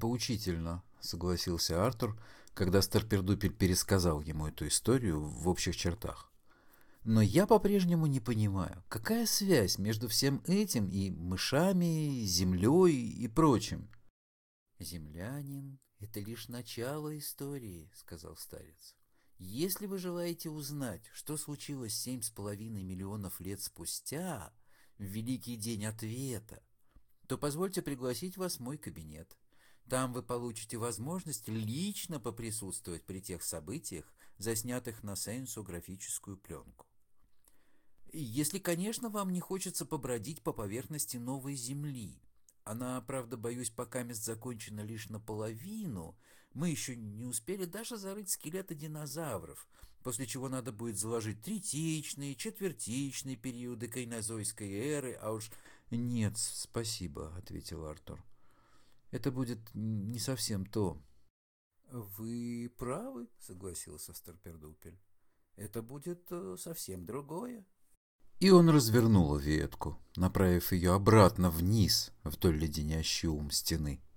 поучительно», — согласился Артур, когда Старпердупель пересказал ему эту историю в общих чертах. «Но я по-прежнему не понимаю, какая связь между всем этим и мышами, землей и прочим?» «Землянин — это лишь начало истории», — сказал старец. «Если вы желаете узнать, что случилось 7,5 миллионов лет спустя, в великий день ответа, то позвольте пригласить вас в мой кабинет. Там вы получите возможность лично поприсутствовать при тех событиях, заснятых на сенсографическую пленку. Если, конечно, вам не хочется побродить по поверхности новой Земли. Она, правда, боюсь, пока мест закончена лишь наполовину. Мы еще не успели даже зарыть скелеты динозавров, после чего надо будет заложить третичные, четвертичные периоды кайнозойской эры, а уж... «Нет, спасибо», — ответил Артур. «Это будет не совсем то». «Вы правы», — согласился Старпердупель. «Это будет совсем другое». И он развернул ветку, направив ее обратно вниз, вдоль леденящей ум стены.